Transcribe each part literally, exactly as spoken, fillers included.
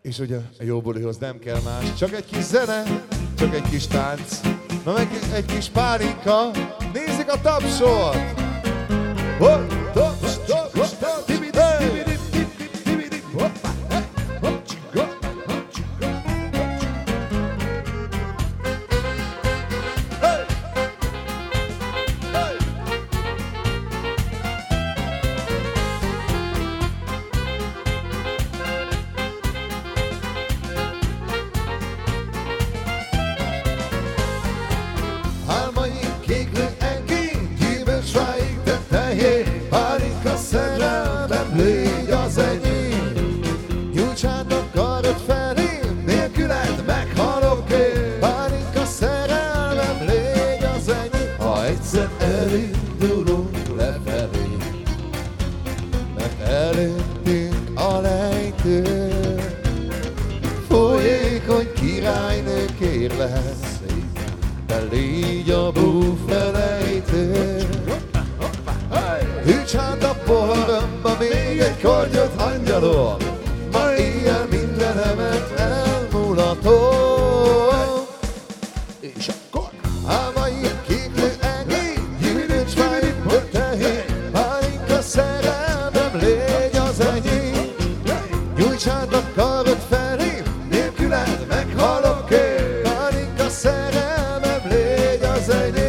És ugye a jó bulihoz nem kell más, csak egy kis zene, csak egy kis tánc, na meg egy kis pálinka, nézzük a tapsot! Oh, taps, taps, taps, hey! Pálinka szerelmem, légy az enyém. Nyújts át a karod felém, nélküled meghalok én. Pálinka szerelmem, légy az enyém. Ha egyszer elindulunk lefelé, mert elértünk a lejtőn, folyékony királynő, kérlek szép, de légy a búfelejtő. Hűts át a poharamba még egy kortyot, angyalom, ma éjjel mindenemet elmulatom. És akkor álmaim kéklő engény, gyűlöcs vágyom, tehén, pálinka szerelmem, légy az enyém. Nyújts át a karod felém, nélküled meghalok én. Pálinka szerelmem, légy az enyém.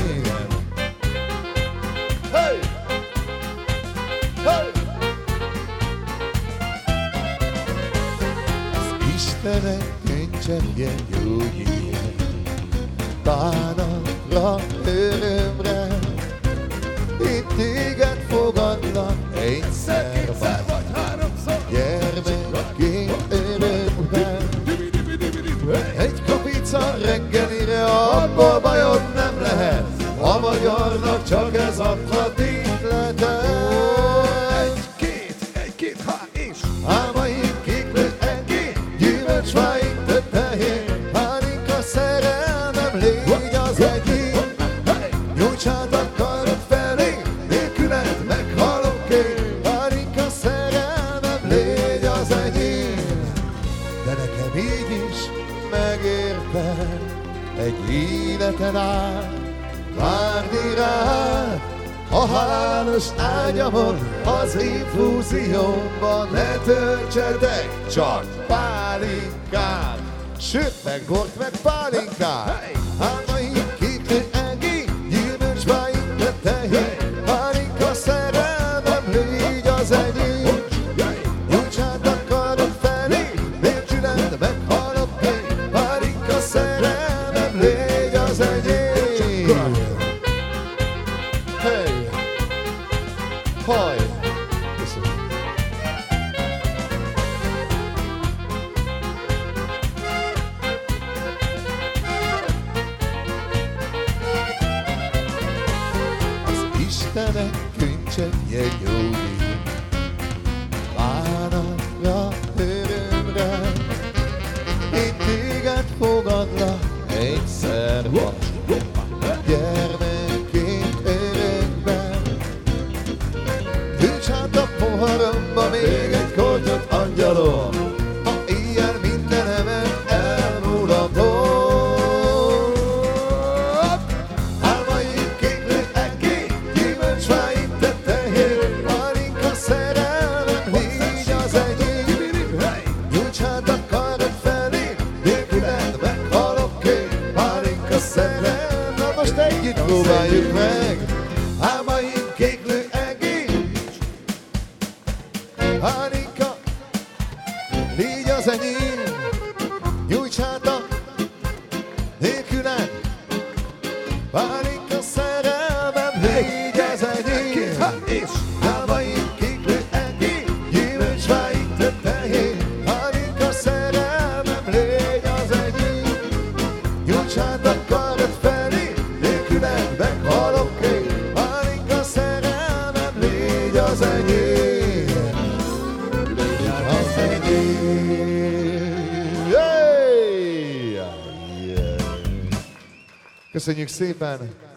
Istenek könycserjen jó hír, bánatra, örömre, itt téged fogadlak egyszer vagy háromszor, gyermekként örökben. Egy kapica reggelire, abból bajod nem lehet, a magyarnak csak ez adhat ihletet. Egy-két, egy-két, há, és álmaim kéklő engény, gyümölcs váim több tehén, pálinka szerelmem, légy az enyém. Nyújts át a karod felé, nélküled meghalok én. Pálinka szerelmem, légy az enyém. De nekem így is megérte egy életen át várni rád. A halálos ágyamon, az infúziómban ne töltsetek csak pálinkát, sőt, meg bort, meg pálinkát. Álmaim kéklő engény, gyümölcs váim több tehén, pálinka szerelmem, légy az enyém. Nyújts át a karod felé, nélküled meghalok én. Pálinka szerelmem, légy az enyém. Hey! Haj! Köszönöm! Az Istenek könycserjen jó hír, bánatra, örömre, én téged fogadlak egyszer vagy, gyermekként örökben. Hűts át a poharamba még egy kortyot, angyalom, ma éjjel mindenemet elmulatom. Álmaim kéklő engény, gyümölcs váim több tehén, pálinka szerelmem, légy az enyém. Nyújts át a karod felé, nélküled meghalok én. Pálinka szerelmem, na most együtt próbáljuk meg. Álmaim kéklő engény, pálinka, légy az enyém. Nyújts át a nélküled, pálinka szerelmem, légy az enyém. Álmaim kéklő engény, gyümölcs váim több tehén, pálinka szerelmem, légy az enyém. Nyújts át a karod felé, nélküled meghalok én. Pálinka szerelmem, légy az enyém. Légy az enyém. Hey! Köszönjük szépen!